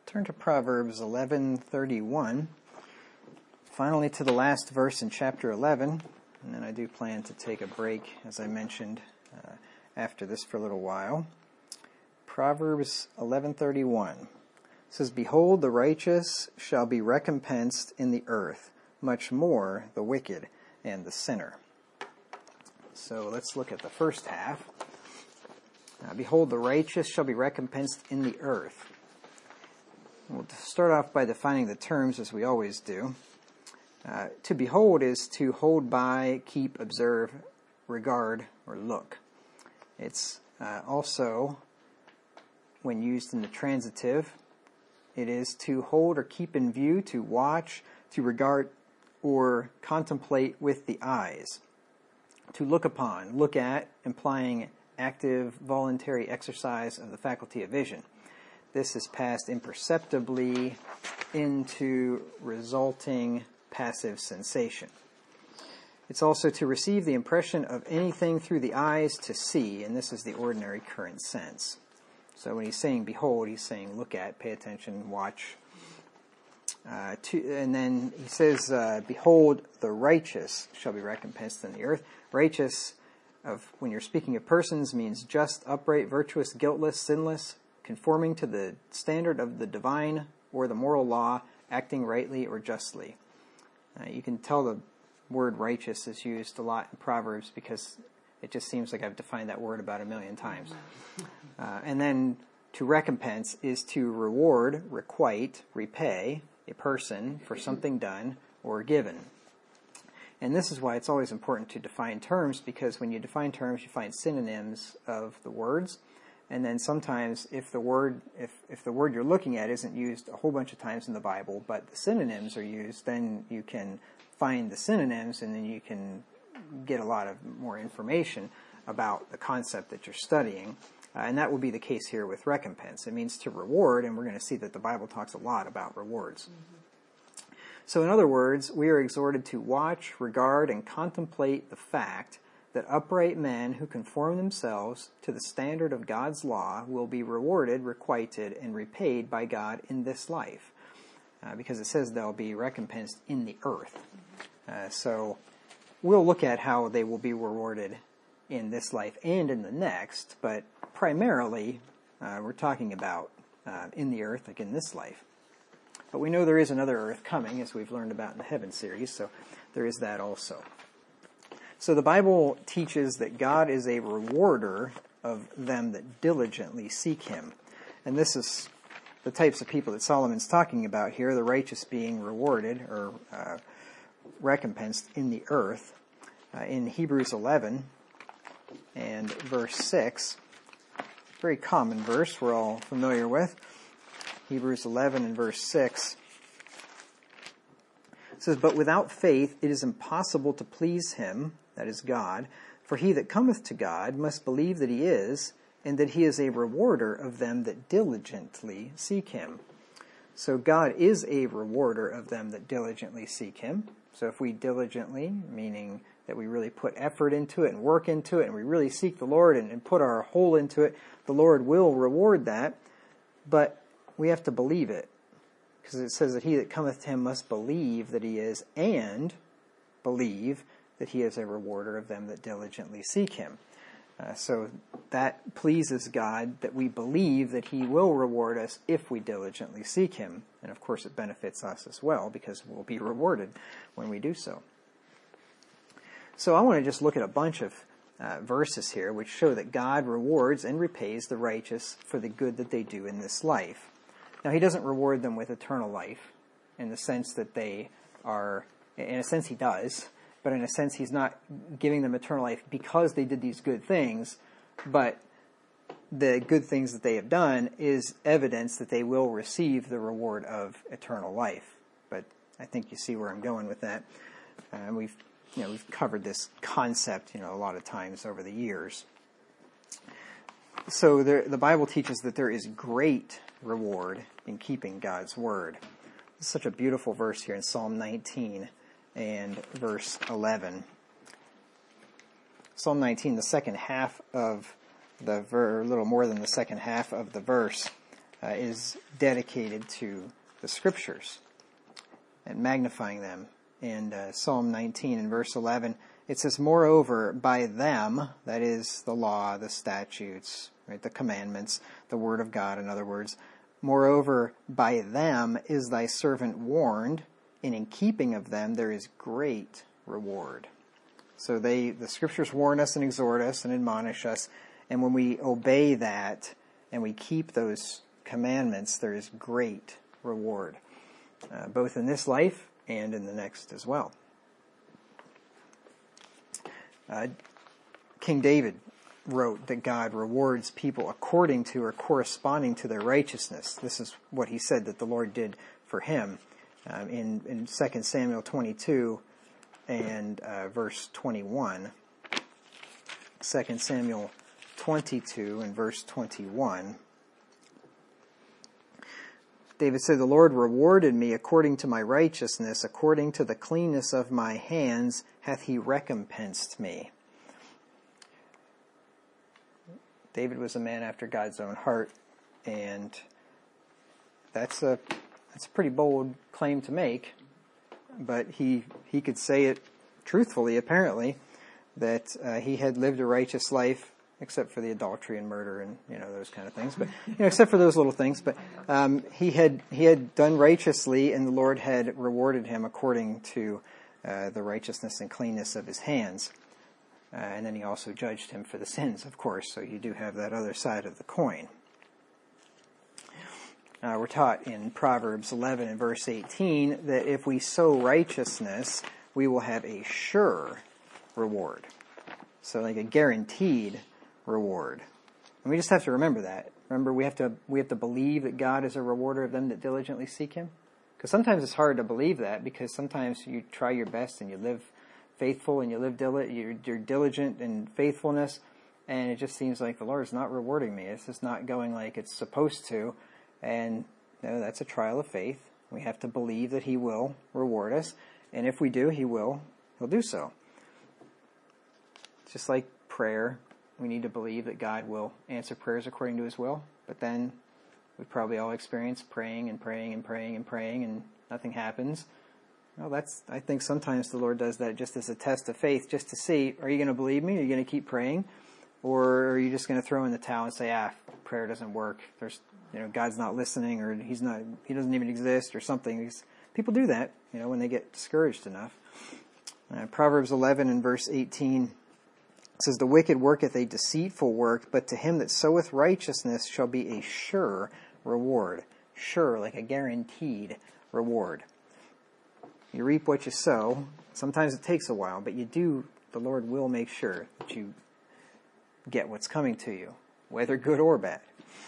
Turn to Proverbs 11:31, finally to the last verse in chapter 11, and then I do plan to take a break, as I mentioned, after this for a little while. Proverbs 11:31 says, "Behold, the righteous shall be recompensed in the earth, much more the wicked and the sinner." So let's look at the first half. Behold, the righteous shall be recompensed in the earth. We'll start off by defining the terms, as we always do. To behold is to hold by, keep, observe, regard, or look. It's also, when used in the transitive, it is to hold or keep in view, to watch, to regard, or contemplate with the eyes. To look upon, look at, implying active, voluntary exercise of the faculty of vision. This is passed imperceptibly into resulting passive sensation. It's also to receive the impression of anything through the eyes to see, and this is the ordinary current sense. So when he's saying behold, he's saying look at, pay attention, watch. And then he says, behold, the righteous shall be recompensed in the earth. Righteous, when you're speaking of persons, means just, upright, virtuous, guiltless, sinless, conforming to the standard of the divine or the moral law, acting rightly or justly. You can tell the word righteous is used a lot in Proverbs because it just seems like I've defined that word about 1,000,000 times. And then to recompense is to reward, requite, repay a person for something done or given. And this is why it's always important to define terms, because when you define terms, you find synonyms of the words. And then sometimes if the word you're looking at isn't used a whole bunch of times in the Bible, but the synonyms are used, then you can find the synonyms and then you can get a lot of more information about the concept that you're studying. And that will be the case here with recompense. It means to reward, and we're going to see that the Bible talks a lot about rewards. Mm-hmm. So in other words, we are exhorted to watch, regard, and contemplate the fact that upright men who conform themselves to the standard of God's law will be rewarded, requited, and repaid by God in this life. Because it says they'll be recompensed in the earth. So we'll look at how they will be rewarded in this life and in the next, but primarily we're talking about in the earth, like in this life. But we know there is another earth coming, as we've learned about in the Heaven series, so there is that also. So the Bible teaches that God is a rewarder of them that diligently seek Him. And this is the types of people that Solomon's talking about here, the righteous being rewarded or recompensed in the earth. In Hebrews 11 and verse 6, very common verse we're all familiar with. Hebrews 11 and verse 6. It says, "But without faith it is impossible to please Him," that is God, "for he that cometh to God must believe that He is, and that He is a rewarder of them that diligently seek Him." So God is a rewarder of them that diligently seek Him. So if we diligently, meaning that we really put effort into it and work into it, and we really seek the Lord and put our whole into it, the Lord will reward that. But we have to believe it. Because it says that he that cometh to Him must believe that He is, and believe that He is a rewarder of them that diligently seek Him. So that pleases God, that we believe that He will reward us if we diligently seek Him. And of course it benefits us as well, because we'll be rewarded when we do so. So I want to just look at a bunch of verses here which show that God rewards and repays the righteous for the good that they do in this life. Now He doesn't reward them with eternal life in the sense that they are, in a sense He does, but in a sense He's not giving them eternal life because they did these good things, but the good things that they have done is evidence that they will receive the reward of eternal life. But I think you see where I'm going with that. We've covered this concept, a lot of times over the years. So the Bible teaches that there is great reward in keeping God's word. It's such a beautiful verse here in Psalm 19 and verse 11. Psalm 19, the second half of a little more than the second half of the verse, is dedicated to the Scriptures and magnifying them. In Psalm 19 and verse 11, it says, "Moreover, by them," that is the law, the statutes, right, the commandments, the Word of God, in other words, "Moreover, by them is thy servant warned, and in keeping of them there is great reward." So the Scriptures warn us and exhort us and admonish us, and when we obey that and we keep those commandments, there is great reward, both in this life and in the next as well. King David wrote that God rewards people according to or corresponding to their righteousness. This is what he said that the Lord did for him in 2 Samuel 22 and verse 21. 2 Samuel 22 and verse 21. David said, "The Lord rewarded me according to my righteousness, according to the cleanness of my hands hath he recompensed me." David was a man after God's own heart, and that's a pretty bold claim to make, but he could say it truthfully, apparently, that he had lived a righteous life, except for the adultery and murder and those kind of things, but except for those little things. But he had done righteously, and the Lord had rewarded him according to the righteousness and cleanness of his hands. And then he also judged him for the sins, of course. So you do have that other side of the coin. We're taught in Proverbs 11 and verse 18 that if we sow righteousness, we will have a sure reward. So like a guaranteed reward. And we just have to remember that. Remember, we have to believe that God is a rewarder of them that diligently seek him. Because sometimes it's hard to believe that, because sometimes you try your best and you live faithful and you live you're diligent in faithfulness, and it just seems like the Lord's not rewarding me. It's just not going like it's supposed to. And that's a trial of faith. We have to believe that he will reward us. And if we do, he'll do so. Just like prayer, we need to believe that God will answer prayers according to his will. But then we've probably all experienced praying and praying and praying and praying, and nothing happens. Well, I think sometimes the Lord does that just as a test of faith, just to see, are you going to believe me? Are you going to keep praying? Or are you just going to throw in the towel and say, prayer doesn't work. God's not listening, or he doesn't even exist, or something. People do that, when they get discouraged enough. Proverbs 11 and verse 18 says, "The wicked worketh a deceitful work, but to him that soweth righteousness shall be a sure reward." Sure, like a guaranteed reward. You reap what you sow. Sometimes it takes a while, but the Lord will make sure that you get what's coming to you, whether good or bad.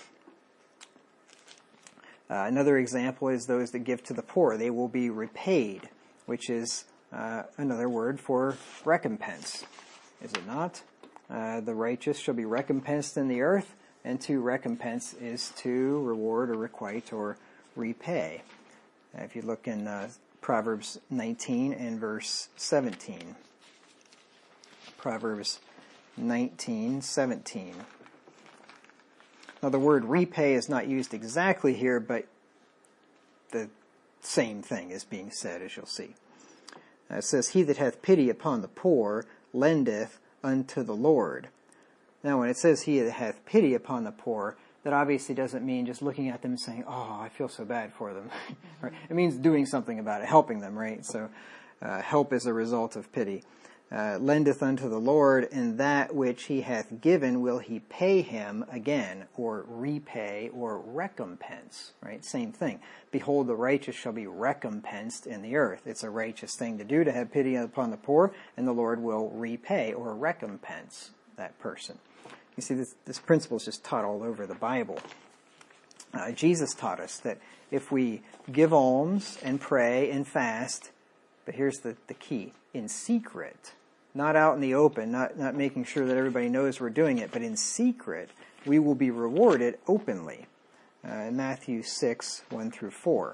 Another example is those that give to the poor. They will be repaid, which is another word for recompense. Is it not? The righteous shall be recompensed in the earth, and to recompense is to reward or requite or repay. If you look in Proverbs 19 and verse 17. Proverbs 19:17. Now the word repay is not used exactly here, but the same thing is being said, as you'll see. It says, "He that hath pity upon the poor lendeth unto the Lord." Now when it says he that hath pity upon the poor, that obviously doesn't mean just looking at them and saying, "Oh, I feel so bad for them." Right? It means doing something about it, helping them, right? So help is a result of pity. "Lendeth unto the Lord, and that which he hath given will he pay him again," or repay, or recompense, right? Same thing. "Behold, the righteous shall be recompensed in the earth." It's a righteous thing to do, to have pity upon the poor, and the Lord will repay or recompense that person. You see, this principle is just taught all over the Bible. Jesus taught us that if we give alms and pray and fast, but here's the key, in secret, not out in the open, not making sure that everybody knows we're doing it, but in secret, we will be rewarded openly. In Matthew 6, 1 through 4.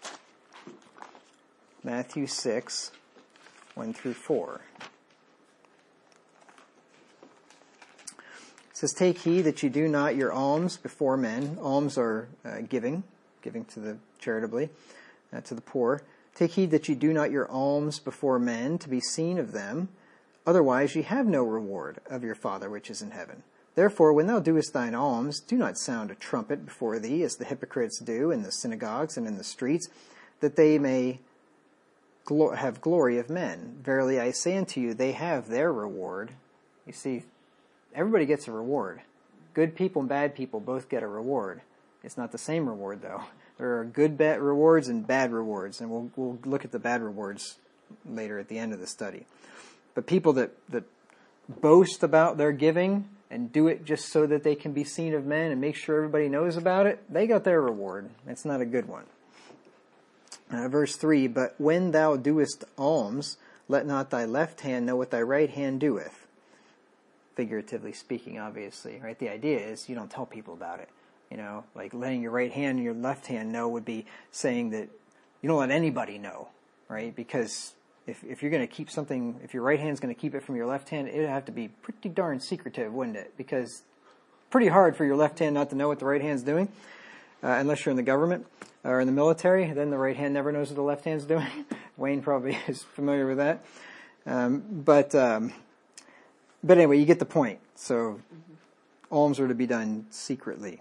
Matthew 6, 1 through 4. It says, take heed that you do not your alms before men. Alms are giving to the charitably, to the poor. Take heed that you do not your alms before men to be seen of them. Otherwise ye have no reward of your Father which is in heaven. Therefore, when thou doest thine alms, do not sound a trumpet before thee, as the hypocrites do in the synagogues and in the streets, that they may have glory of men. Verily I say unto you, they have their reward. You see, everybody gets a reward. Good people and bad people both get a reward. It's not the same reward, though. There are good bad rewards and bad rewards, and we'll look at the bad rewards later at the end of the study. But people that boast about their giving and do it just so that they can be seen of men and make sure everybody knows about it, they got their reward. It's not a good one. Verse 3, but when thou doest alms, let not thy left hand know what thy right hand doeth. Figuratively speaking, obviously, right? The idea is you don't tell people about it. You know, like letting your right hand and your left hand know would be saying that you don't let anybody know, right? Because if you're going to keep something, if your right hand's going to keep it from your left hand, it'd have to be pretty darn secretive, wouldn't it? Because pretty hard for your left hand not to know what the right hand's doing, unless you're in the government or in the military. Then the right hand never knows what the left hand's doing. Wayne probably is familiar with that. But anyway, you get the point. So alms are to be done secretly.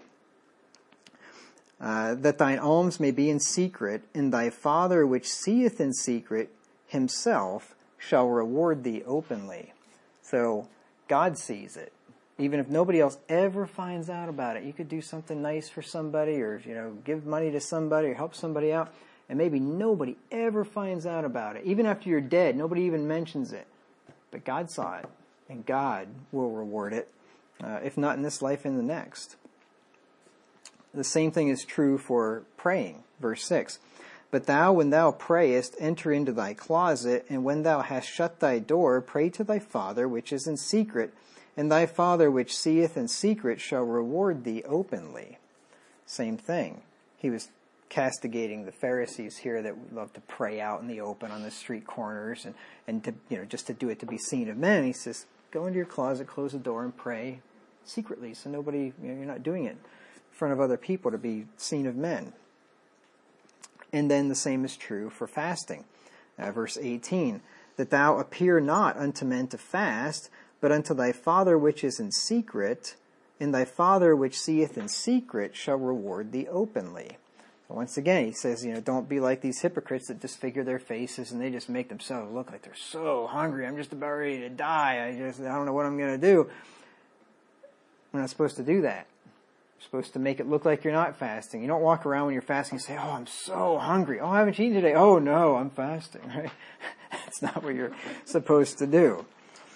That thine alms may be in secret, and thy Father which seeth in secret himself shall reward thee openly. So God sees it. Even if nobody else ever finds out about it, you could do something nice for somebody, or give money to somebody, or help somebody out, and maybe nobody ever finds out about it. Even after you're dead, nobody even mentions it. But God saw it, and God will reward it, if not in this life, in the next. The same thing is true for praying. Verse 6. But thou, when thou prayest, enter into thy closet, and when thou hast shut thy door, pray to thy Father which is in secret, and thy Father which seeth in secret shall reward thee openly. Same thing. He was castigating the Pharisees here that love to pray out in the open on the street corners and to, just to do it to be seen of men. He says, go into your closet, close the door, and pray secretly, so nobody, you're not doing it in front of other people to be seen of men. And then the same is true for fasting. Verse 18, that thou appear not unto men to fast, but unto thy Father which is in secret, and thy Father which seeth in secret shall reward thee openly. So once again, he says, don't be like these hypocrites that disfigure their faces and they just make themselves look like they're so hungry. I'm just about ready to die. I don't know what I'm going to do. We're not supposed to do that. You're supposed to make it look like you're not fasting. You don't walk around when you're fasting and say, oh, I'm so hungry. Oh, I haven't eaten today. Oh, no, I'm fasting. Right? That's not what you're supposed to do.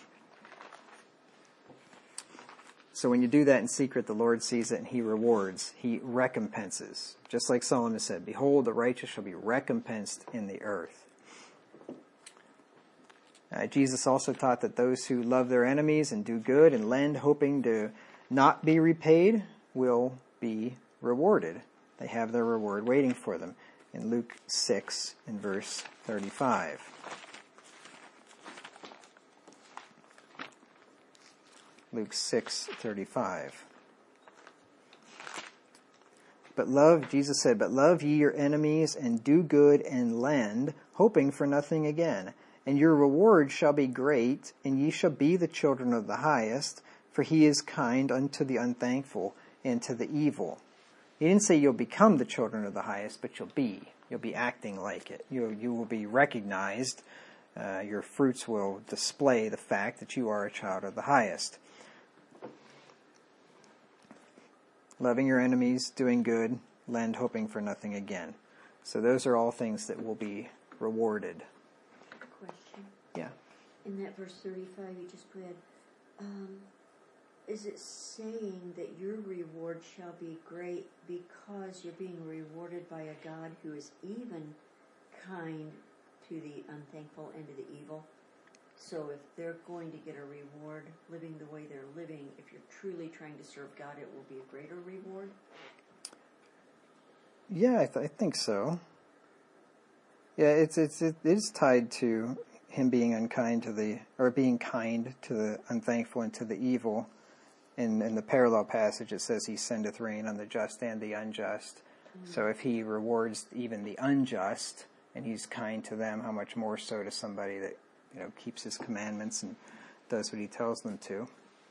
So when you do that in secret, the Lord sees it and He rewards. He recompenses. Just like Solomon said, behold, the righteous shall be recompensed in the earth. Jesus also taught that those who love their enemies and do good and lend, hoping to not be repaid, will be rewarded. They have their reward waiting for them. In Luke 6, in verse 35. Luke 6:35. Jesus said, but love ye your enemies, and do good, and lend, hoping for nothing again. And your reward shall be great, and ye shall be the children of the highest, for He is kind unto the unthankful and to the evil. He didn't say you'll become the children of the highest, but you'll be acting like it. You will be recognized. Your fruits will display the fact that you are a child of the highest. Loving your enemies, doing good, lend, hoping for nothing again. So those are all things that will be rewarded. Question. Yeah. In that verse 35 you just read, is it saying that your reward shall be great because you're being rewarded by a God who is even kind to the unthankful and to the evil? So if they're going to get a reward living the way they're living, if you're truly trying to serve God, it will be a greater reward? Yeah, I think so. Yeah, it is tied to Him being being kind to the unthankful and to the evil. in the parallel passage it says he sendeth rain on the just and the unjust. So if he rewards even the unjust and he's kind to them, how much more so to somebody that keeps his commandments and does what he tells them to.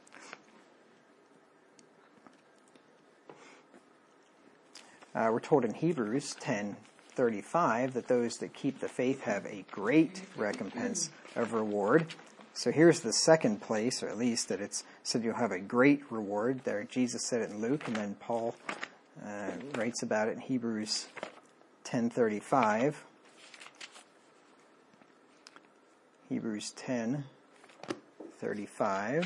We're told in Hebrews 10:35 that those that keep the faith have a great recompense of reward. So here's the second place, or at least that it's said you'll have a great reward. There, Jesus said it in Luke, and then Paul writes about it in Hebrews 10:35. Hebrews 10:35.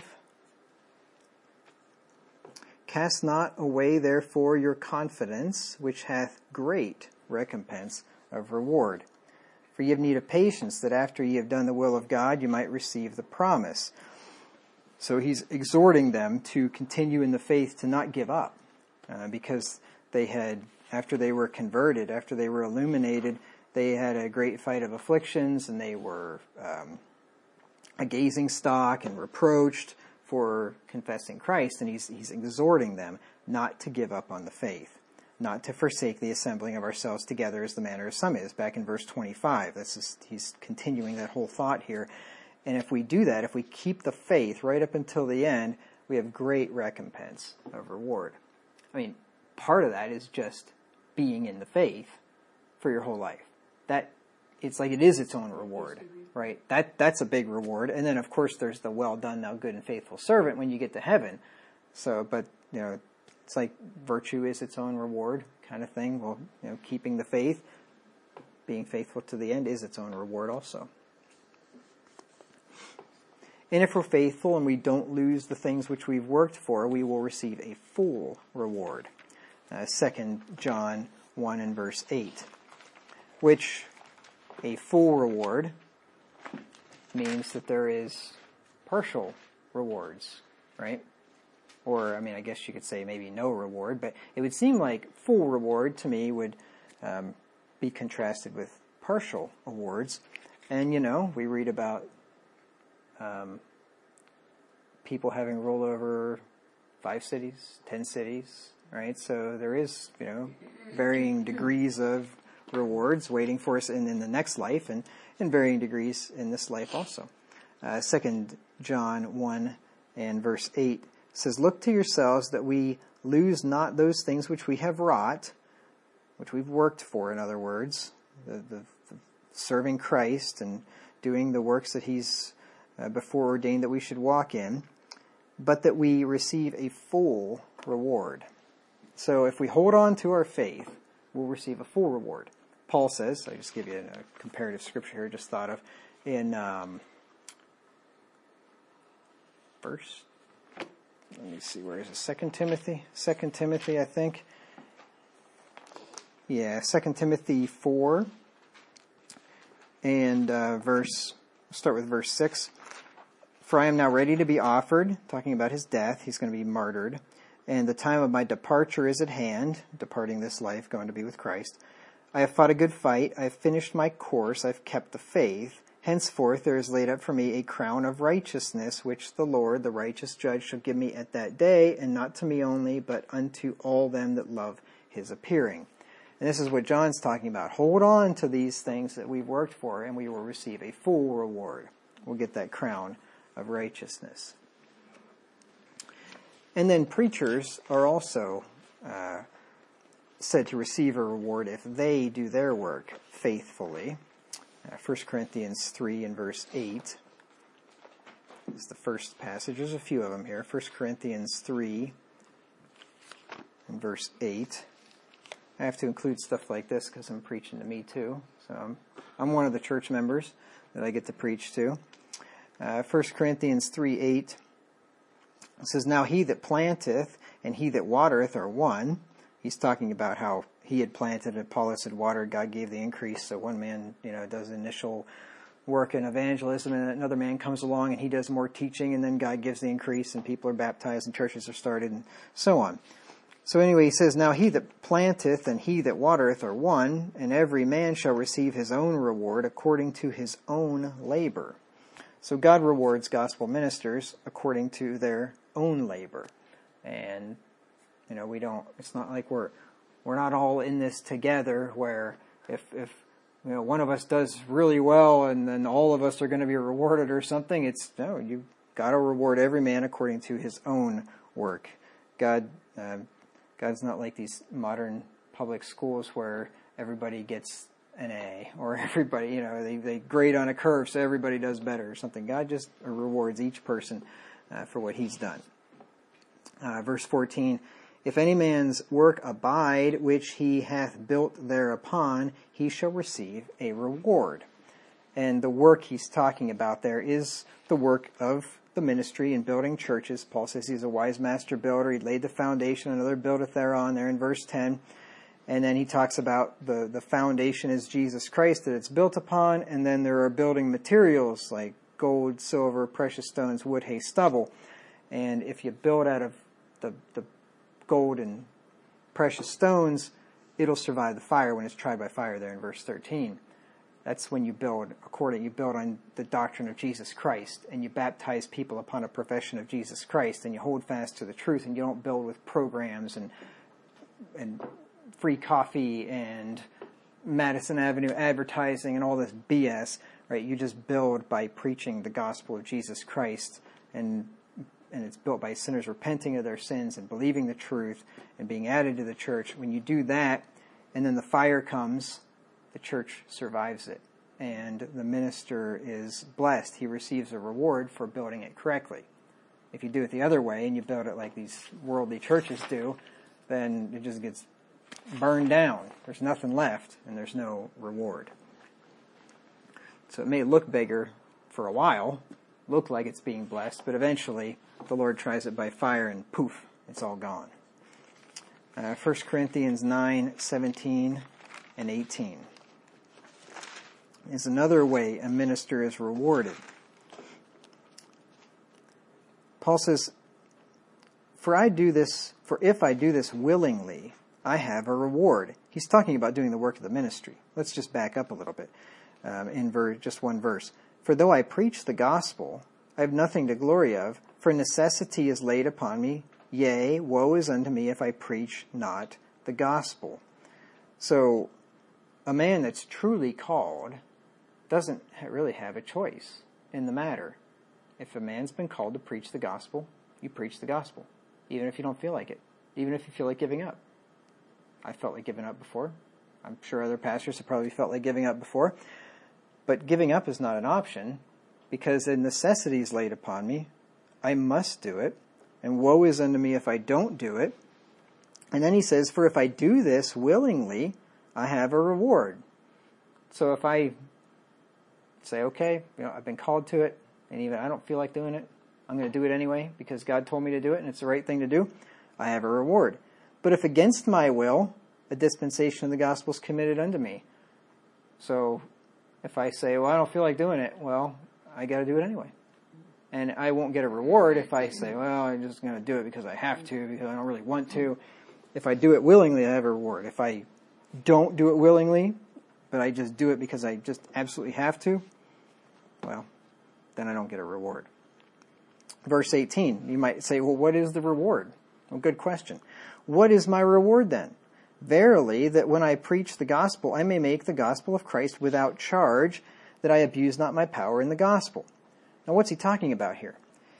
Cast not away therefore your confidence, which hath great recompense of reward. For ye have need of patience, that after ye have done the will of God, you might receive the promise. So he's exhorting them to continue in the faith, to not give up, because they had, after they were converted, after they were illuminated, they had a great fight of afflictions, and they were a gazing stock and reproached for confessing Christ, and he's exhorting them not to give up on the faith, not to forsake the assembling of ourselves together as the manner of some is, back in verse 25. He's continuing that whole thought here. And if we do that, if we keep the faith right up until the end, we have great recompense of reward. I mean, part of that is just being in the faith for your whole life. It's like it is its own reward, right? That's a big reward. And then, of course, there's the well done, thou good and faithful servant when you get to heaven. So, but, it's like virtue is its own reward kind of thing. Well, keeping the faith, being faithful to the end is its own reward also. And if we're faithful and we don't lose the things which we've worked for, we will receive a full reward. 2 John 1 and verse 8, which a full reward means that there is partial rewards, right? Or, I guess you could say maybe no reward, but it would seem like full reward to me would be contrasted with partial awards. And, we read about people having ruled over 5 cities, 10 cities, right? So there is, varying degrees of rewards waiting for us in the next life, and in varying degrees in this life also. 2 John 1 and verse 8 says, look to yourselves that we lose not those things which we have wrought, which we've worked for, in other words, the serving Christ and doing the works that he's before ordained that we should walk in, but that we receive a full reward. So if we hold on to our faith, we'll receive a full reward. Paul says, I just give you a comparative scripture here I just thought of, in verse, let me see, where is it? 2 Timothy? 2 Timothy, I think. Yeah, 2 Timothy 4 and start with verse 6. For I am now ready to be offered, talking about his death, he's going to be martyred, and the time of my departure is at hand, departing this life, going to be with Christ. I have fought a good fight, I have finished my course, I have kept the faith. Henceforth there is laid up for me a crown of righteousness, which the Lord, the righteous judge, shall give me at that day, and not to me only, but unto all them that love his appearing. And this is what John's talking about. Hold on to these things that we've worked for, and we will receive a full reward. We'll get that crown of righteousness. And then preachers are also said to receive a reward if they do their work faithfully. 1 Corinthians 3 and verse 8 is the first passage. There's a few of them here. 1 Corinthians 3 and verse 8. I have to include stuff like this because I'm preaching to me too. So I'm one of the church members that I get to preach to. 1 Corinthians 3:8 says, Now he that planteth and he that watereth are one. He's talking about how he had planted and Apollos had watered. God gave the increase. So one man, does initial work in evangelism, and another man comes along and he does more teaching, and then God gives the increase, and people are baptized and churches are started, and so on. So anyway, he says, Now he that planteth and he that watereth are one, and every man shall receive his own reward according to his own labor. So God rewards gospel ministers according to their own labor. And, it's not like we're not all in this together, where if one of us does really well and then all of us are going to be rewarded or something. You've got to reward every man according to his own work. God's not like these modern public schools where everybody gets an A, or everybody, they grade on a curve so everybody does better or something. God just rewards each person for what he's done. Verse 14, if any man's work abide, which he hath built thereupon, he shall receive a reward. And the work he's talking about there is the work of the ministry in building churches. Paul says he's a wise master builder. He laid the foundation, another buildeth thereon, there in verse 10. And then he talks about the foundation is Jesus Christ that it's built upon, and then there are building materials like gold, silver, precious stones, wood, hay, stubble. And if you build out of the gold and precious stones, it'll survive the fire when it's tried by fire there in verse 13. That's when you build on the doctrine of Jesus Christ, and you baptize people upon a profession of Jesus Christ, and you hold fast to the truth, and you don't build with programs and free coffee and Madison Avenue advertising and all this BS, right? You just build by preaching the gospel of Jesus Christ, and it's built by sinners repenting of their sins and believing the truth and being added to the church. When you do that, and then the fire comes, the church survives it, and the minister is blessed. He receives a reward for building it correctly. If you do it the other way and you build it like these worldly churches do, then it just gets burned down. There's nothing left, and there's no reward. So it may look bigger for a while, look like it's being blessed, but eventually the Lord tries it by fire, and poof, it's all gone. 1 Corinthians 9:17 and 18 is another way a minister is rewarded. Paul says, for if I do this willingly, I have a reward. He's talking about doing the work of the ministry. Let's just back up a little bit in just one verse. For though I preach the gospel, I have nothing to glory of, for necessity is laid upon me. Yea, woe is unto me if I preach not the gospel. So a man that's truly called doesn't really have a choice in the matter. If a man's been called to preach the gospel, you preach the gospel, even if you don't feel like it, even if you feel like giving up. I felt like giving up before. I'm sure other pastors have probably felt like giving up before. But giving up is not an option, because the necessity is laid upon me. I must do it, and woe is unto me if I don't do it. And then he says, for if I do this willingly, I have a reward. So if I say, okay, I've been called to it, and even I don't feel like doing it, I'm going to do it anyway because God told me to do it and it's the right thing to do, I have a reward. But if against my will, a dispensation of the gospel is committed unto me. So if I say, well, I don't feel like doing it, well, I got to do it anyway. And I won't get a reward if I say, well, I'm just going to do it because I have to, because I don't really want to. If I do it willingly, I have a reward. If I don't do it willingly, but I just do it because I just absolutely have to, well, then I don't get a reward. Verse 18, you might say, well, what is the reward? Well, good question. What is my reward then? Verily, that when I preach the gospel, I may make the gospel of Christ without charge, that I abuse not my power in the gospel. Now, what's he talking about here?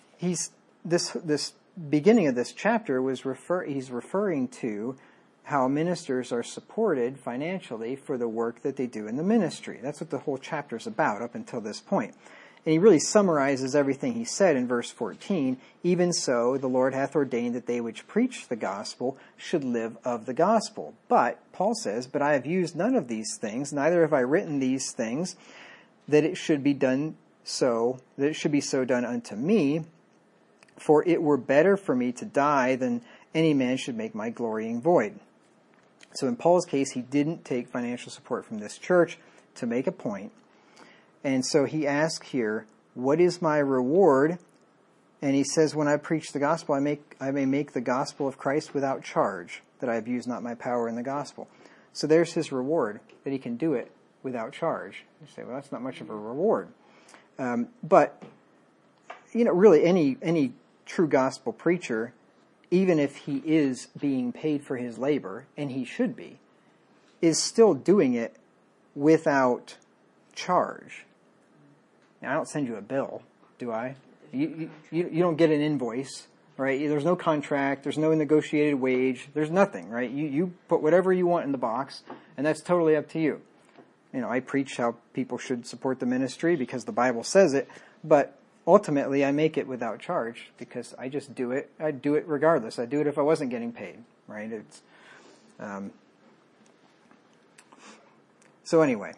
This beginning of this chapter he's referring to how ministers are supported financially for the work that they do in the ministry. That's what the whole chapter is about up until this point. And he really summarizes everything he said in verse 14. Even so, the Lord hath ordained that they which preach the gospel should live of the gospel. But, Paul says, but I have used none of these things, neither have I written these things, that it should be so done unto me. For it were better for me to die than any man should make my glorying void. So in Paul's case, he didn't take financial support from this church to make a point. And so he asks here, what is my reward? And he says, when I preach the gospel, I may make the gospel of Christ without charge, that I abuse not my power in the gospel. So there's his reward, that he can do it without charge. You say, well, that's not much of a reward. But, really, any true gospel preacher even if he is being paid for his labor, and he should be, is still doing it without charge. Now, I don't send you a bill, do I? You don't get an invoice, right? There's no contract, there's no negotiated wage, there's nothing, right? You put whatever you want in the box, and that's totally up to you. I preach how people should support the ministry because the Bible says it, but ultimately I make it without charge because I just do it. I do it regardless. I do it if I wasn't getting paid, right? So anyway,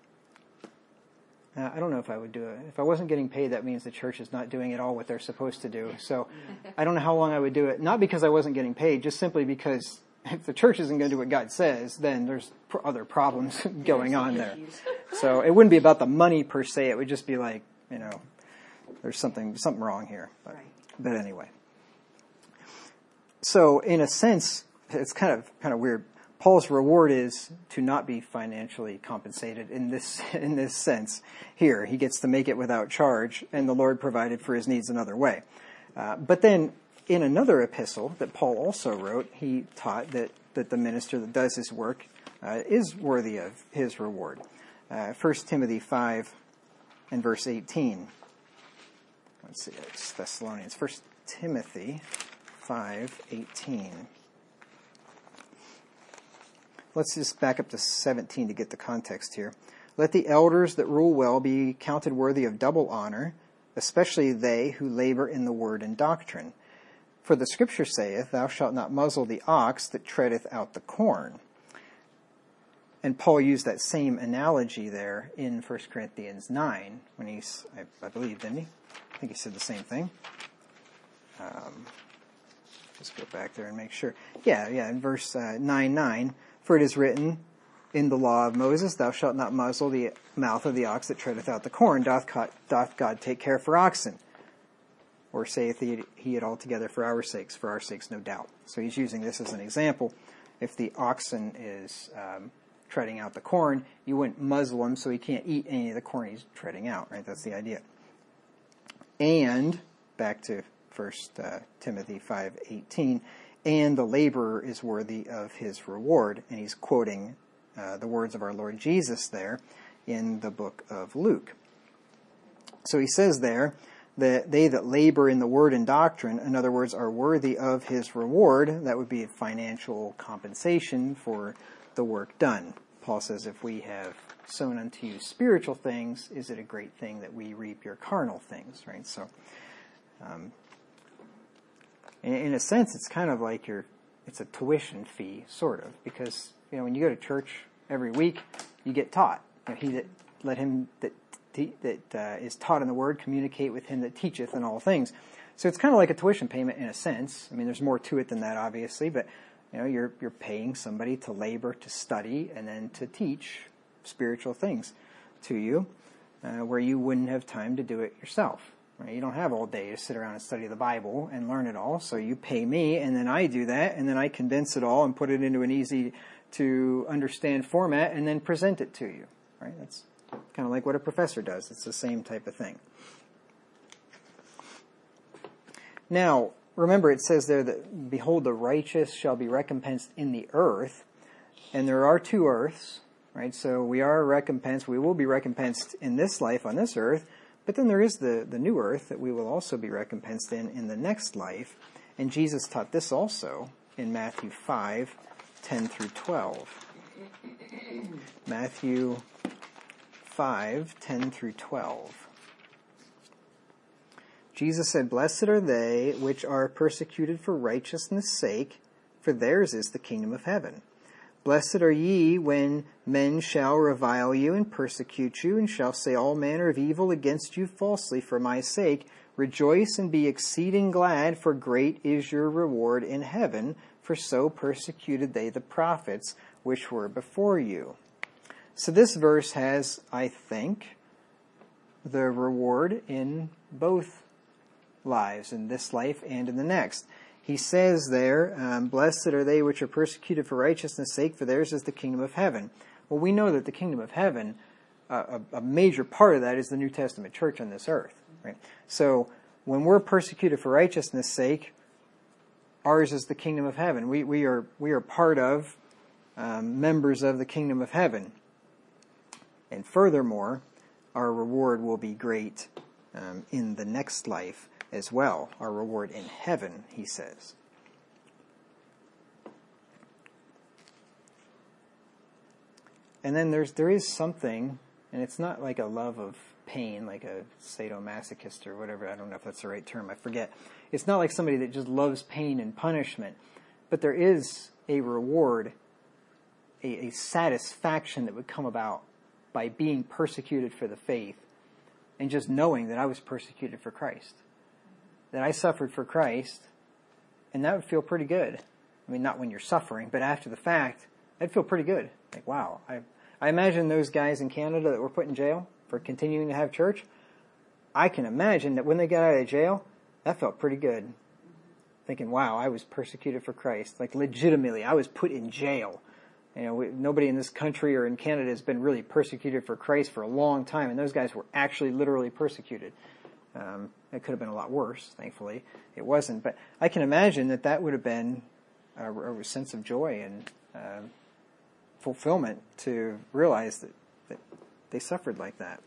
I don't know if I would do it. If I wasn't getting paid, that means the church is not doing at all what they're supposed to do. So I don't know how long I would do it. Not because I wasn't getting paid, just simply because if the church isn't going to do what God says, then there's other problems going on there. So it wouldn't be about the money per se. It would just be like, there's something wrong here. But anyway. So in a sense, it's kind of weird. Paul's reward is to not be financially compensated in this sense. Here, he gets to make it without charge, and the Lord provided for his needs another way. But then, in another epistle that Paul also wrote, he taught that the minister that does his work is worthy of his reward. 1 Timothy 5 and verse 18. Let's see, it's Thessalonians. 1 Timothy 5:18. Let's just back up to 17 to get the context here. Let the elders that rule well be counted worthy of double honor, especially they who labor in the word and doctrine. For the scripture saith, Thou shalt not muzzle the ox that treadeth out the corn. And Paul used that same analogy there in 1 Corinthians 9, when I believe, didn't he? I think he said the same thing. Just go back there and make sure. Yeah, in verse 9:9. For it is written in the law of Moses, Thou shalt not muzzle the mouth of the ox that treadeth out the corn. Doth God take care for oxen? Or saith he it altogether for our sakes no doubt. So he's using this as an example. If the oxen is treading out the corn, you wouldn't muzzle him so he can't eat any of the corn he's treading out, right? That's the idea. And, back to 1 Timothy 5:18, and the laborer is worthy of his reward. And he's quoting the words of our Lord Jesus there in the book of Luke. So he says there that they that labor in the word and doctrine, in other words, are worthy of his reward. That would be a financial compensation for the work done. Paul says, if we have sown unto you spiritual things, is it a great thing that we reap your carnal things, right? So, in a sense, it's kind of like it's a tuition fee, sort of, because, when you go to church every week, you get taught. He that is taught in the word, communicate with him that teacheth in all things. So it's kind of like a tuition payment in a sense. I mean, there's more to it than that, obviously, but, you're paying somebody to labor, to study, and then to teach spiritual things to you, where you wouldn't have time to do it yourself. Right? You don't have all day to sit around and study the Bible and learn it all, so you pay me, and then I do that, and then I condense it all and put it into an easy-to-understand format, and then present it to you. Right? That's kind of like what a professor does. It's the same type of thing. Now, remember it says there that, Behold, the righteous shall be recompensed in the earth, and there are two earths, right? So we are recompensed, we will be recompensed in this life on this earth, but then there is the new earth that we will also be recompensed in the next life. And Jesus taught this also in Matthew 5:10 through 12. Matthew 5:10 through 12. Jesus said, Blessed are they which are persecuted for righteousness' sake, for theirs is the kingdom of heaven. Blessed are ye when men shall revile you and persecute you, and shall say all manner of evil against you falsely for my sake. Rejoice and be exceeding glad, for great is your reward in heaven, for so persecuted they the prophets which were before you. So this verse has, I think, the reward in both lives, in this life and in the next. He says there, Blessed are they which are persecuted for righteousness' sake, for theirs is the kingdom of heaven. Well, we know that the kingdom of heaven, a major part of that is the New Testament church on this earth. Right? So when we're persecuted for righteousness' sake, ours is the kingdom of heaven. We are part of, members of the kingdom of heaven. And furthermore, our reward will be great in the next life as well. Our reward in heaven, he says. And then there is something, and it's not like a love of pain, like a sadomasochist or whatever. I don't know if that's the right term. I forget. It's not like somebody that just loves pain and punishment. But there is a reward, a satisfaction that would come about by being persecuted for the faith and just knowing that I was persecuted for Christ. That I suffered for Christ, and that would feel pretty good. I mean, not when you're suffering, but after the fact, that'd feel pretty good. Like, wow. I imagine those guys in Canada that were put in jail for continuing to have church. I can imagine that when they got out of jail, that felt pretty good. Thinking, wow, I was persecuted for Christ. Like, legitimately, I was put in jail. You know, nobody in this country or in Canada has been really persecuted for Christ for a long time, and those guys were actually literally persecuted. It could have been a lot worse, thankfully. It wasn't. But I can imagine that would have been a sense of joy and fulfillment to realize that they suffered like that.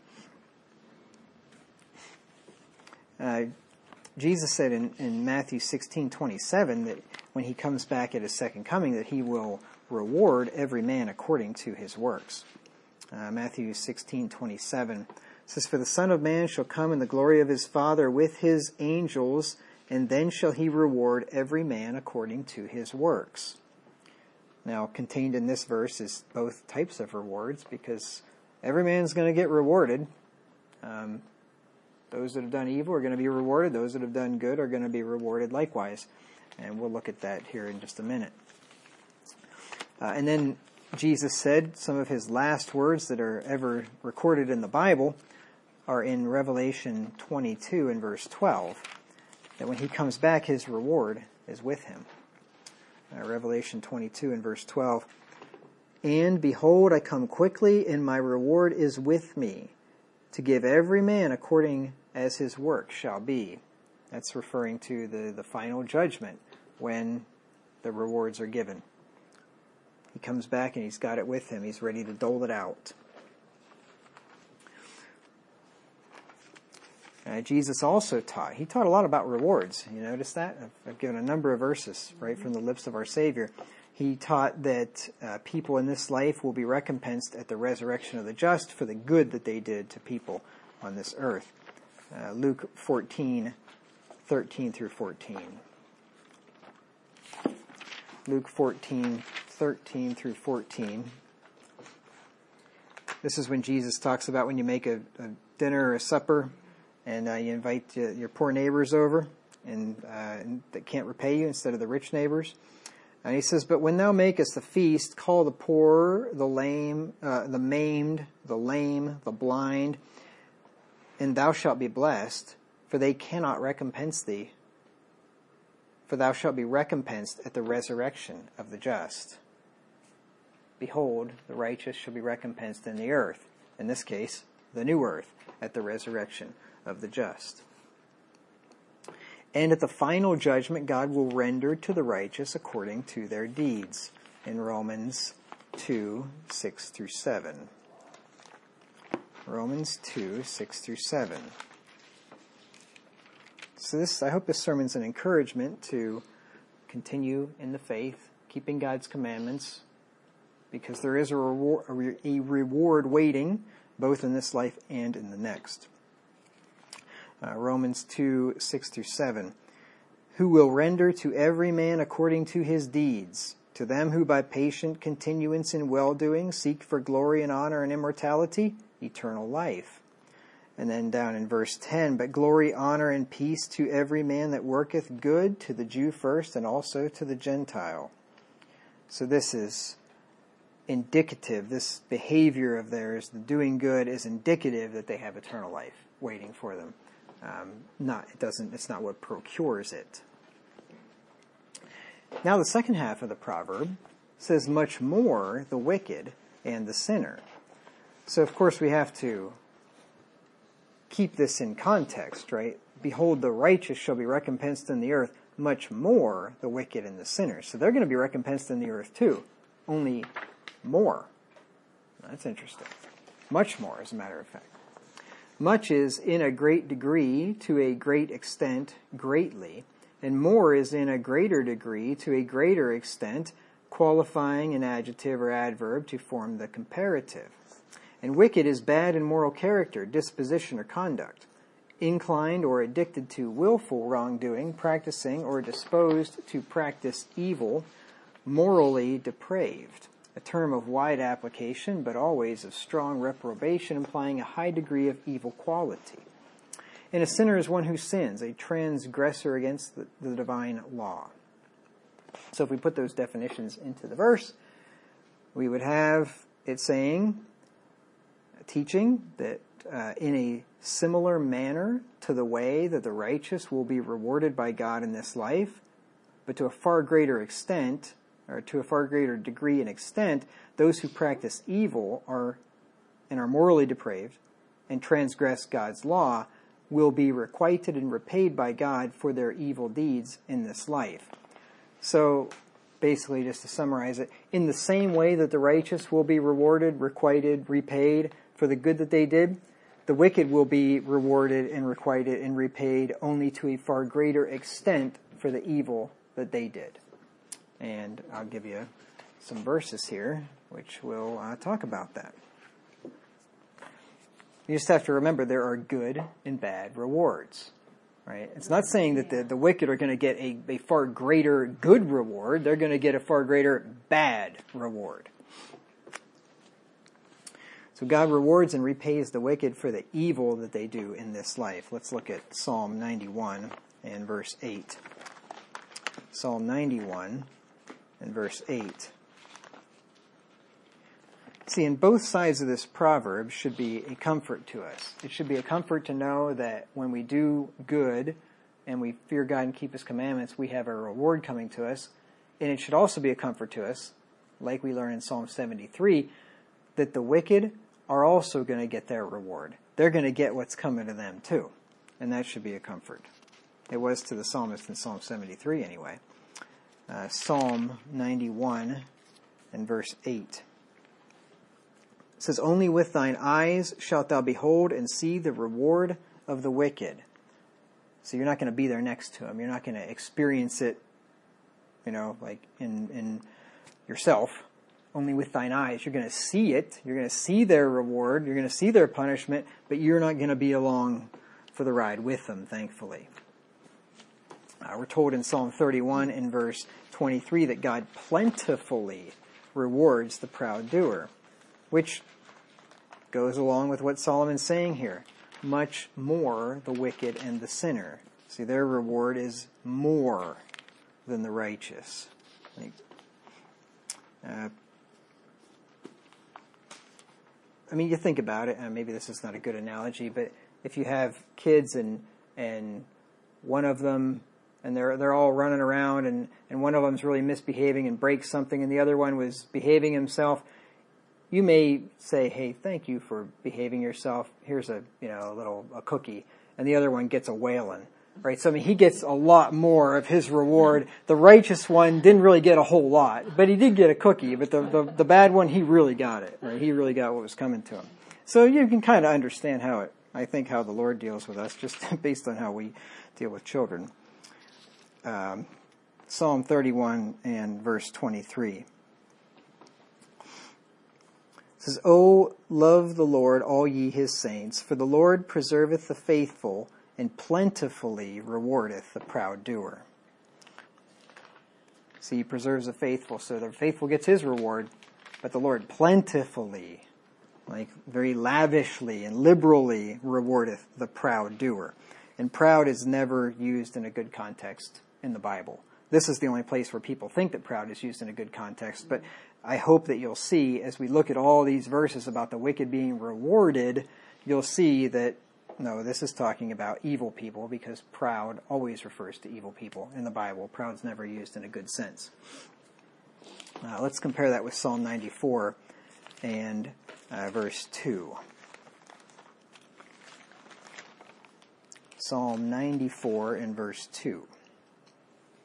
Jesus said in Matthew 16:27 that when he comes back at his second coming, that he will reward every man according to his works. Matthew 16:27 says, "For the Son of Man shall come in the glory of his Father with his angels, and then shall he reward every man according to his works." Now, contained in this verse is both types of rewards, because every man's going to get rewarded. Those that have done evil are going to be rewarded. Those that have done good are going to be rewarded likewise. And we'll look at that here in just a minute. And then Jesus said some of his last words that are ever recorded in the Bible are in Revelation 22 and verse 12. That when he comes back, his reward is with him. Revelation 22 and verse 12. "And behold, I come quickly, and my reward is with me, to give every man according as his work shall be." That's referring to the final judgment when the rewards are given. He comes back and he's got it with him. He's ready to dole it out. Jesus also taught. He taught a lot about rewards. You notice that? I've given a number of verses right from the lips of our Savior. He taught that people in this life will be recompensed at the resurrection of the just for the good that they did to people on this earth. Luke 14:13 through 14. Luke 14:13 through 14. This is when Jesus talks about when you make a dinner or a supper, and you invite your poor neighbors over, and that can't repay you instead of the rich neighbors. And he says, "But when thou makest a feast, call the poor, the lame, the maimed, the lame, the blind, and thou shalt be blessed, for they cannot recompense thee. For thou shalt be recompensed at the resurrection of the just. Behold, the righteous shall be recompensed in the earth," in this case, the new earth, at the resurrection of the just. "And at the final judgment, God will render to the righteous according to their deeds," in Romans 2:6 through 7. Romans 2:6 through 7. So I hope this sermon's an encouragement to continue in the faith, keeping God's commandments, because there is a reward waiting, both in this life and in the next. Romans 2:6 through 7. "Who will render to every man according to his deeds, to them who by patient continuance in well-doing seek for glory and honor and immortality, eternal life." And then down in verse 10, "But glory, honor, and peace to every man that worketh good, to the Jew first, and also to the Gentile." So this is indicative. This behavior of theirs, the doing good, is indicative that they have eternal life waiting for them. It's not what procures it. Now the second half of the proverb says, "Much more the wicked and the sinner." So of course we have to keep this in context, right? "Behold, the righteous shall be recompensed in the earth." much more the wicked and the sinners. So they're going to be recompensed in the earth too. Only more. That's interesting. Much more, as a matter of fact. Much is in a great degree, to a great extent, greatly, and more is in a greater degree, to a greater extent, qualifying an adjective or adverb to form the comparative. And wicked is bad in moral character, disposition, or conduct, inclined or addicted to willful wrongdoing, practicing or disposed to practice evil, morally depraved. A term of wide application, but always of strong reprobation, implying a high degree of evil quality. And a sinner is one who sins, a transgressor against the divine law. So if we put those definitions into the verse, we would have it saying, teaching that in a similar manner to the way that the righteous will be rewarded by God in this life, but to a far greater extent, or to a far greater degree and extent, those who practice evil are morally depraved and transgress God's law will be requited and repaid by God for their evil deeds in this life. So, basically, just to summarize it, in the same way that the righteous will be rewarded, requited, repaid for the good that they did, the wicked will be rewarded and requited and repaid only to a far greater extent for the evil that they did. And I'll give you some verses here which will talk about that. You just have to remember there are good and bad rewards. Right? It's not saying that the wicked are going to get a far greater good reward. They're going to get a far greater bad reward. So God rewards and repays the wicked for the evil that they do in this life. Let's look at Psalm 91 and verse 8. Psalm 91 and verse 8. See, in both sides of this proverb should be a comfort to us. It should be a comfort to know that when we do good and we fear God and keep His commandments, we have a reward coming to us. And it should also be a comfort to us, like we learn in Psalm 73, that the wicked are also going to get their reward. They're going to get what's coming to them too. And that should be a comfort. It was to the psalmist in Psalm 73 anyway. Psalm 91 and verse 8. It says, "Only with thine eyes shalt thou behold and see the reward of the wicked." So you're not going to be there next to him. You're not going to experience it, like in yourself. Only with thine eyes. You're going to see it. You're going to see their reward. You're going to see their punishment, but you're not going to be along for the ride with them, thankfully. We're told in Psalm 31 in verse 23 that God plentifully rewards the proud doer, which goes along with what Solomon's saying here. Much more the wicked and the sinner. See, their reward is more than the righteous. You think about it, and maybe this is not a good analogy, but if you have kids and one of them, and they're all running around, and one of them's really misbehaving and breaks something, and the other one was behaving himself, you may say, "Hey, thank you for behaving yourself. Here's a cookie," and the other one gets a whaling, right? So he gets a lot more of his reward. The righteous one didn't really get a whole lot, but he did get a cookie. But the bad one, he really got it. Right? He really got what was coming to him. So you can kind of understand how the Lord deals with us, just based on how we deal with children. Psalm 31 and verse 23. It says, "O love the Lord, all ye his saints, for the Lord preserveth the faithful, and plentifully rewardeth the proud doer." See, he preserves the faithful, so the faithful gets his reward, but the Lord plentifully, very lavishly and liberally rewardeth the proud doer. And proud is never used in a good context in the Bible. This is the only place where people think that proud is used in a good context, but I hope that you'll see, as we look at all these verses about the wicked being rewarded, you'll see that, no, this is talking about evil people, because proud always refers to evil people in the Bible. Proud's never used in a good sense. Let's compare that with Psalm 94 and verse 2. Psalm 94 and verse 2.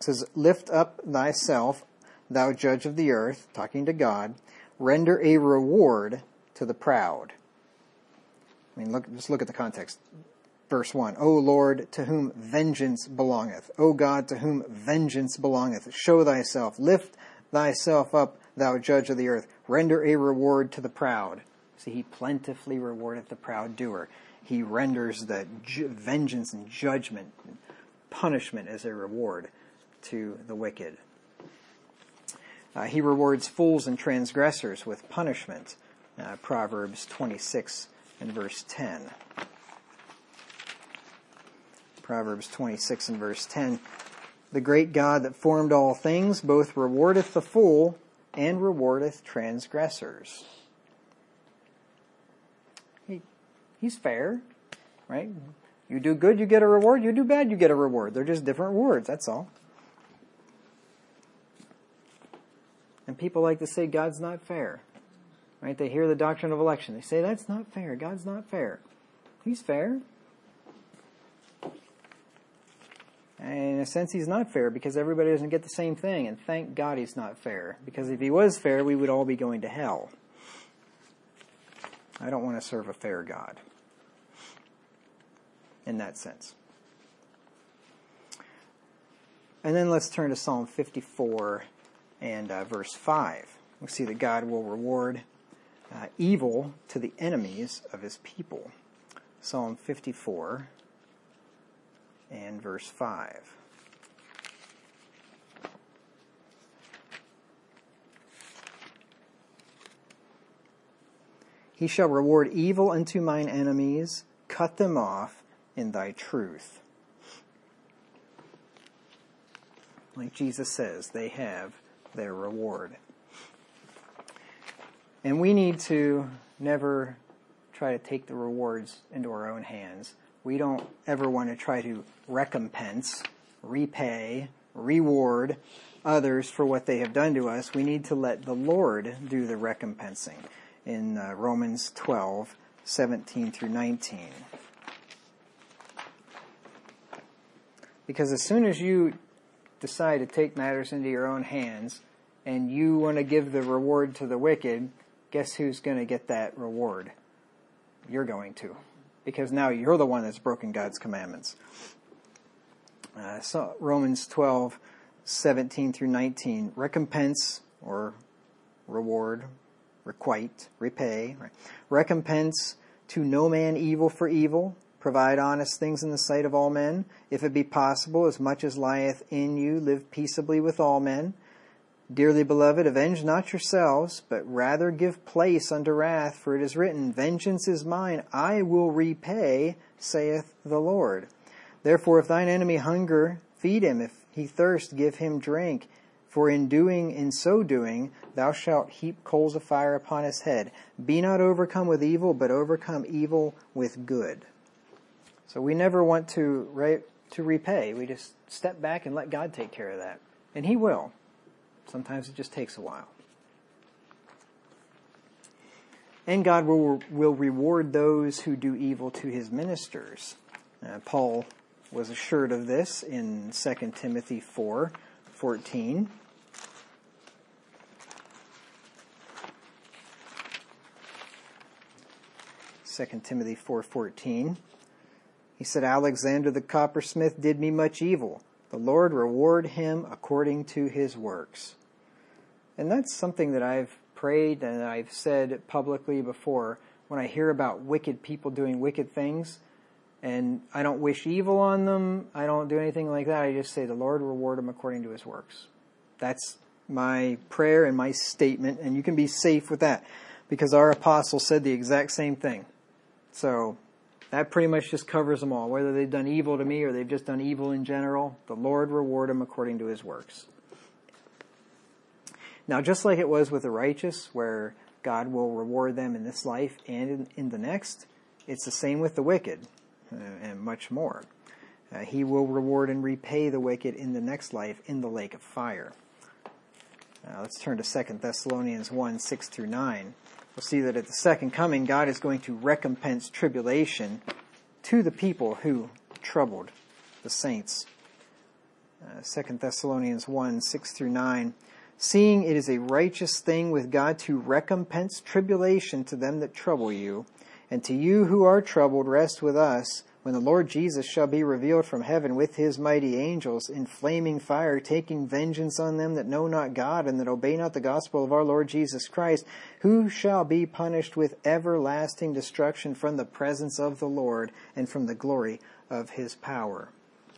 says, lift up thyself, thou judge of the earth, talking to God, render a reward to the proud. I mean, just look at the context. Verse 1, O Lord, to whom vengeance belongeth. O God, to whom vengeance belongeth. Show thyself. Lift thyself up, thou judge of the earth. Render a reward to the proud. See, he plentifully rewardeth the proud doer. He renders the vengeance and judgment and punishment as a reward to the wicked. He rewards fools and transgressors with punishment. Proverbs 26 and verse 10. Proverbs 26 and verse 10. The great God that formed all things both rewardeth the fool and rewardeth transgressors. He's fair, right? You do good, you get a reward. You do bad, you get a reward. They're just different rewards, that's all. And people like to say God's not fair, right? They hear the doctrine of election. They say, that's not fair. God's not fair. He's fair. And in a sense, he's not fair because everybody doesn't get the same thing. And thank God he's not fair. Because if he was fair, we would all be going to hell. I don't want to serve a fair God. In that sense. And then let's turn to Psalm 54 and verse 5. We see that God will reward evil to the enemies of his people. Psalm 54 and verse 5. He shall reward evil unto mine enemies, cut them off in thy truth. Like Jesus says, they have their reward. And we need to never try to take the rewards into our own hands. We don't ever want to try to recompense, repay, reward others for what they have done to us. We need to let the Lord do the recompensing in Romans 12, 17 through 19. Because as soon as you decide to take matters into your own hands and you want to give the reward to the wicked, guess who's going to get that reward? You're going to. Because now you're the one that's broken God's commandments. So Romans 12, 17 through 19. Recompense or reward, requite, repay. Right? Recompense to no man evil for evil. Provide honest things in the sight of all men. If it be possible, as much as lieth in you, live peaceably with all men. Dearly beloved, avenge not yourselves, but rather give place unto wrath, for it is written, Vengeance is mine, I will repay, saith the Lord. Therefore, if thine enemy hunger, feed him. If he thirst, give him drink. For in so doing, thou shalt heap coals of fire upon his head. Be not overcome with evil, but overcome evil with good. So we never want to repay. We just step back and let God take care of that. And he will. Sometimes it just takes a while. And God will reward those who do evil to his ministers. Paul was assured of this in 2 Timothy 4:14. 2 Timothy 4:14. He said, Alexander the coppersmith did me much evil. The Lord reward him according to his works. And that's something that I've prayed and I've said publicly before. When I hear about wicked people doing wicked things, and I don't wish evil on them, I don't do anything like that. I just say, the Lord reward him according to his works. That's my prayer and my statement, and you can be safe with that, because our apostle said the exact same thing. So that pretty much just covers them all. Whether they've done evil to me or they've just done evil in general, the Lord reward them according to his works. Now, just like it was with the righteous, where God will reward them in this life and in the next, it's the same with the wicked, and much more. He will reward and repay the wicked in the next life in the lake of fire. Let's turn to 2 Thessalonians 1, 6 through 9. We'll see that at the second coming, God is going to recompense tribulation to the people who troubled the saints 2 Thessalonians 1, 6 through 9. Seeing it is a righteous thing with God to recompense tribulation to them that trouble you, and to you who are troubled rest with us, when the Lord Jesus shall be revealed from heaven with his mighty angels in flaming fire, taking vengeance on them that know not God and that obey not the gospel of our Lord Jesus Christ, who shall be punished with everlasting destruction from the presence of the Lord and from the glory of his power.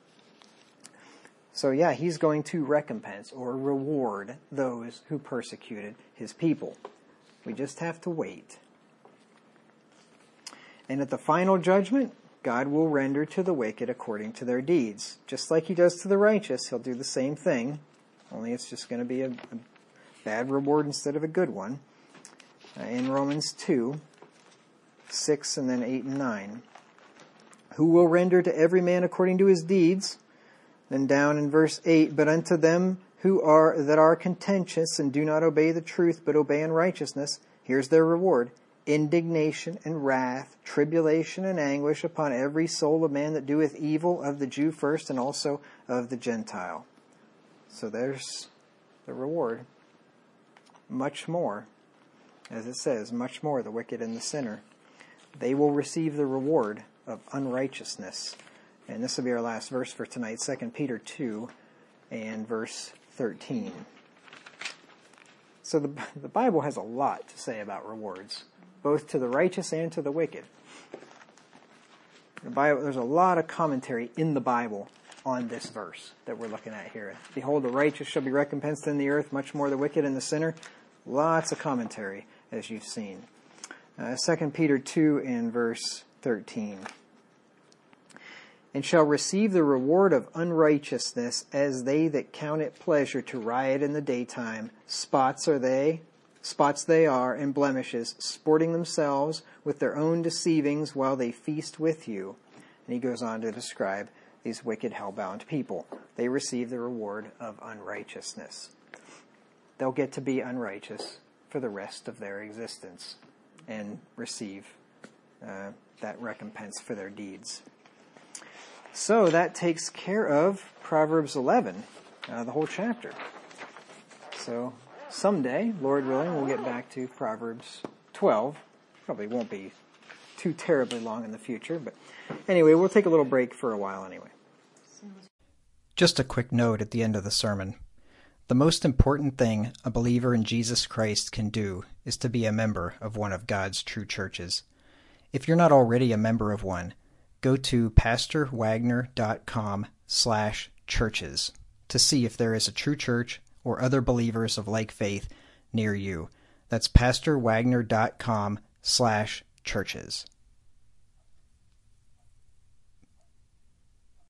So yeah, he's going to recompense or reward those who persecuted his people. We just have to wait. And at the final judgment, God will render to the wicked according to their deeds. Just like he does to the righteous, he'll do the same thing, only it's just going to be a bad reward instead of a good one. In Romans 2, 6 and then 8 and 9. Who will render to every man according to his deeds. Then down in verse 8, but unto them that are contentious and do not obey the truth, but obey unrighteousness, here's their reward: indignation and wrath, tribulation and anguish upon every soul of man that doeth evil, of the Jew first, and also of the Gentile. So there's the reward. Much more, as it says, much more the wicked and the sinner. They will receive the reward of unrighteousness. And this will be our last verse for tonight, 2 Peter 2 and verse 13. So the Bible has a lot to say about rewards, both to the righteous and to the wicked. There's a lot of commentary in the Bible on this verse that we're looking at here. Behold, the righteous shall be recompensed in the earth, much more the wicked and the sinner. Lots of commentary, as you've seen. 2 Peter 2 and verse 13. And shall receive the reward of unrighteousness as they that count it pleasure to riot in the daytime. Spots they are, and blemishes, sporting themselves with their own deceivings while they feast with you. And he goes on to describe these wicked, hell-bound people. They receive the reward of unrighteousness. They'll get to be unrighteous for the rest of their existence and receive that recompense for their deeds. So that takes care of Proverbs 11, the whole chapter. So someday, Lord willing, we'll get back to Proverbs 12. Probably won't be too terribly long in the future, but anyway, we'll take a little break for a while anyway. Just a quick note at the end of the sermon. The most important thing a believer in Jesus Christ can do is to be a member of one of God's true churches. If you're not already a member of one, go to pastorwagner.com/churches to see if there is a true church or other believers of like faith near you. That's pastorwagner.com/churches.